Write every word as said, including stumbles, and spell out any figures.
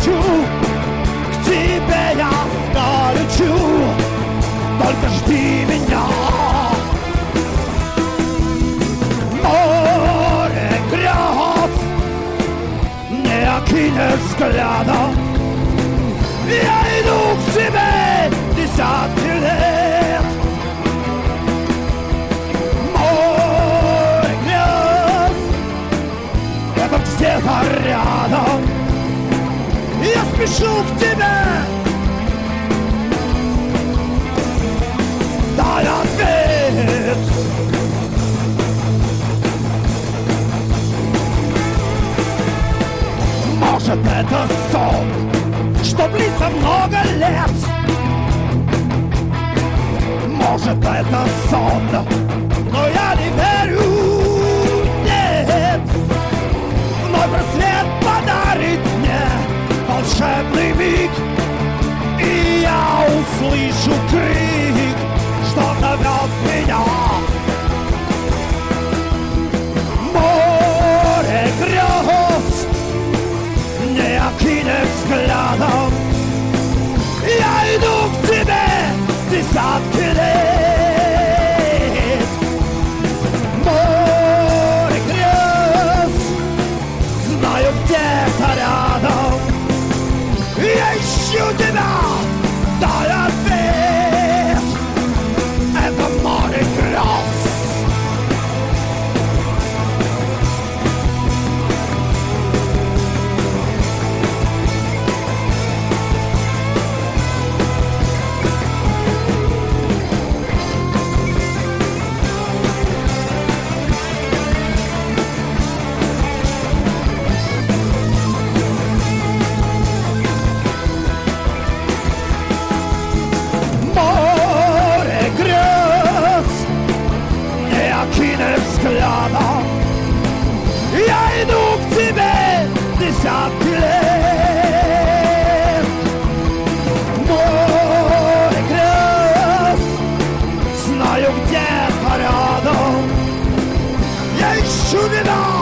хочу, к тебе я долечу, только жди меня. Море грез не окинешь взглядом, я иду к тебе десятки лет. Море грез — это где-то рядом, я спешу к тебе. Дай ответ. Может, это сон, что длится много лет. Может, это сон, но я не верю, нет. Вновь рассвет подарит мне волшебный миг, и я услышу крик, что зовет меня. Море грез не окинешь взглядом, я иду к тебе десятки лет. Море грез, знаю, где-то рядом, я ищу тебя, дай ответ. Это море грез. Взглядом я иду к тебе десятки лет. Море грез, знаю, где-то рядом, я ищу тебя.